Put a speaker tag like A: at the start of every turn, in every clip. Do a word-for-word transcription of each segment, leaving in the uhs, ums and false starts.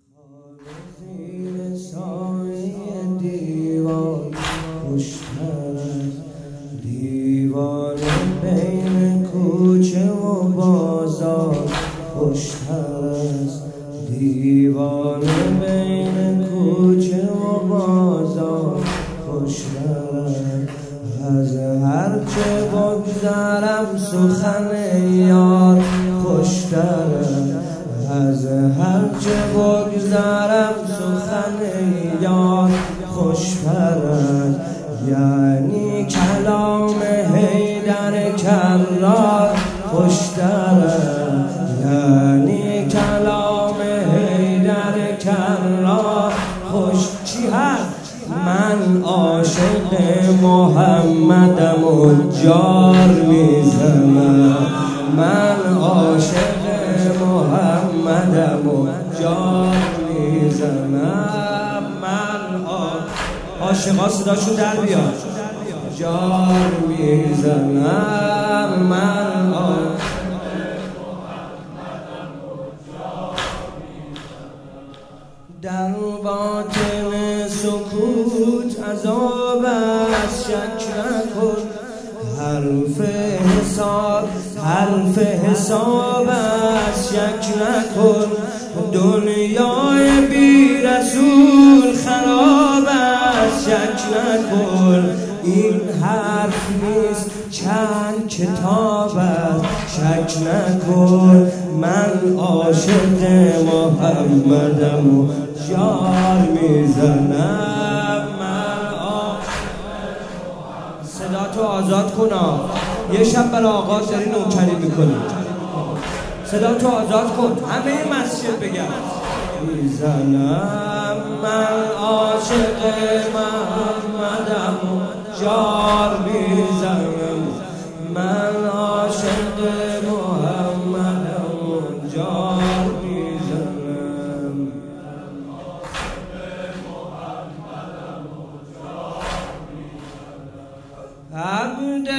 A: زیر سایه دیوار خوشتر از دیوار بین کوچه و بازار، خوشتر از دیوار بین کوچه و بازار، خوشتر از هرچه بگذرم سخن یار، خوشتر از هرچه بگذرم سخن یار، خوشتر یعنی کلام حیدر کرار، خوشتر یعنی کلام حیدر کرار. خوش چی هست؟ من عاشق محمدم و جار میزنم، من عاشق محمدم و جار میزنم، من عاشقا صداشو در بیار، جار میزنم، من عاشق در باطن سکوت عذاب از شک نکن، حرف حساب حرف حساب از شک نکن، دنیای بی رسول خراب از شک نکن، این حرف نیست چند کتاب از شک نکن، من عاشق محمدم و جار میزنم، من صدا تو آزاد کن، یه شب برای آقا داری نوکری میکنی، صدا تو آزاد کن، همه مسجد بگم میزنم، من عاشق محمدم و جار میزنم، من عاشق محمدم و جار میزنم، عبد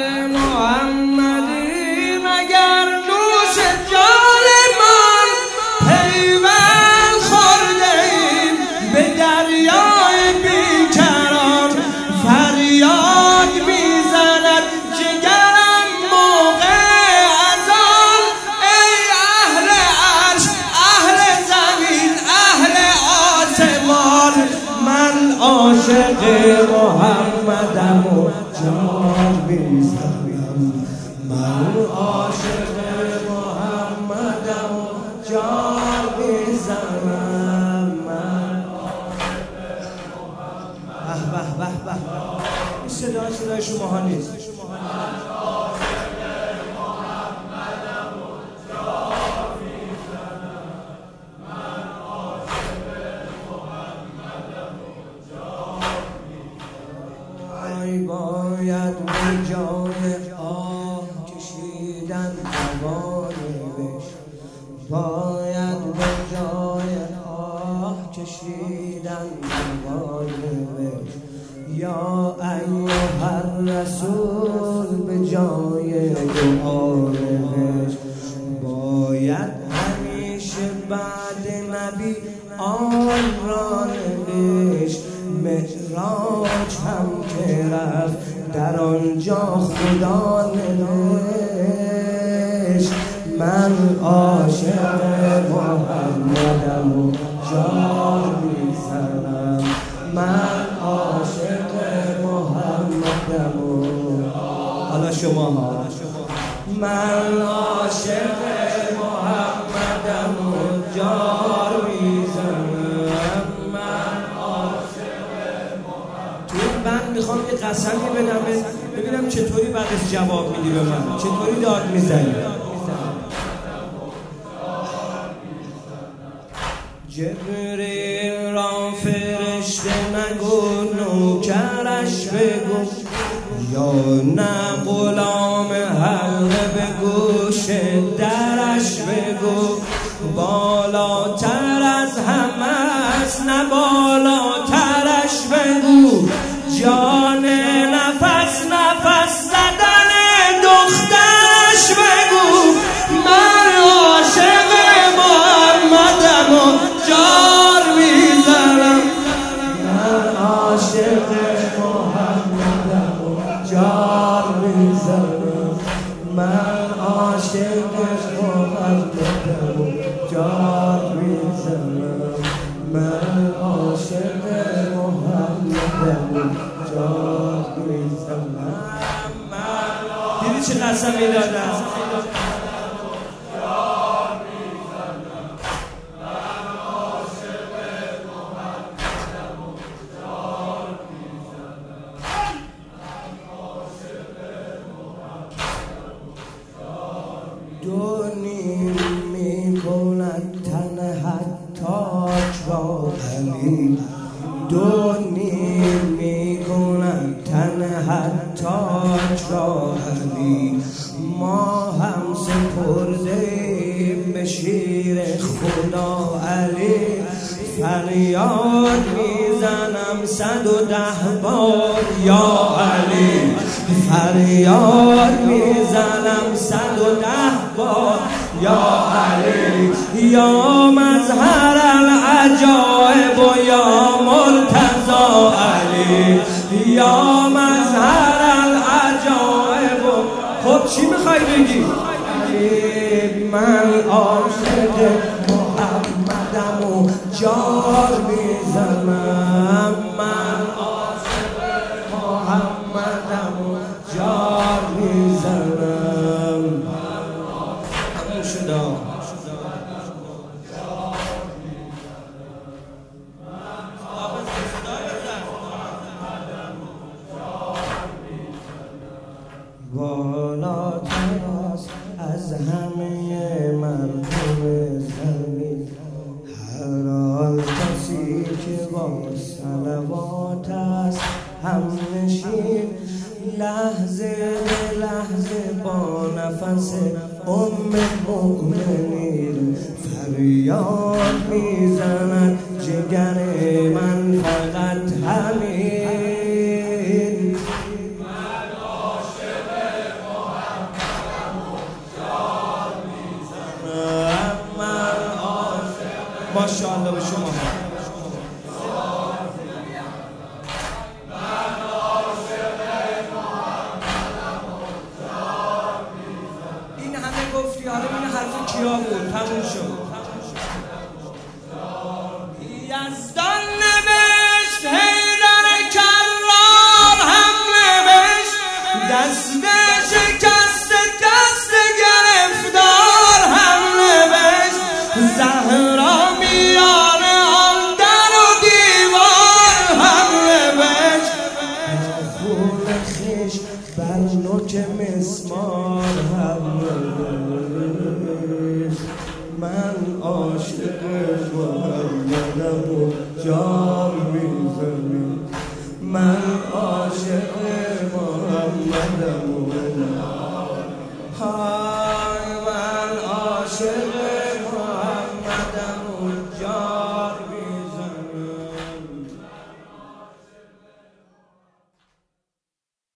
A: محمدی مگر نوش جان من، پیوند خورده ایم به دریای بیکران، فریاد میزند جگرم موقع اذان، ای اهل عرش اهل زمین اهل آسمان، من عاشق محمدم و جار میزنم، من عاشق محمدم و جار میزنم، من به به به به این صدا صدای شماها نیست، باید به جای آه کشیدن توانش، باید به جای آه کشیدن توانش، یا ایها الرسول به جای دعایش، باید همیشه بعد نبی آن را نوشت، معراج هم که رفت در آنجا خدا نوشت، من عاشق محمدم و جار میزنم، من عاشق محمدم و حالا شما ها، من عاشق محمدم و جار میزنم، من من میخوام یه قسمی بدم ببینم چطوری بعدش جواب میدی به من، چطوری داد میزنی. جبریل را فرشته نگو، نوکرش بگو، یا نه غلام حلقه به گوش درش بگو، بالاتر از همه است نه بالاترش بگو، جان نفس نفس زدن دخترش بگو، من عاشق محمدم و جار میزنم، من عاشق محمدم جان میزنم. دیدی چه قسم میدادم؟ دونی میکند تن حتاج را علی، دونی میکند تن حتاج را علی. ما هم سپردیم به شیر خدا علی، فریاد میزنم صد و ده بار یا علی، فریاد میزنم صد و ده بار یا علی. یا مظهر العجائب و یا مرتضی علی، یا مظهر العجائب. خب چی میخوای بگی؟ من عاشق محمدم و جار میزنم، من عاشق محمدم و جار میزنم. همون شدا بالاتر است از همه مردم زمین، هر آن کسی که با صلوات است همنشین. لحظه به لحظه با نفس ام مؤمنین فریاد میزند جگر من فقط همین. ماشاءالله به شما. این همه گفتی، حالا این حرف کیا بود؟ تموم شد. یزدان نوشت، حیدر کرار هم نوشت، دست شکست دست گرفتار هم نوشت، زهرا میان آن در و دیوار هم نوشت، خون خیش بر نوک مسمار هم نوشت. من عاشق محمدم و جان میزنم، من عاشق محمدم و های من عاشق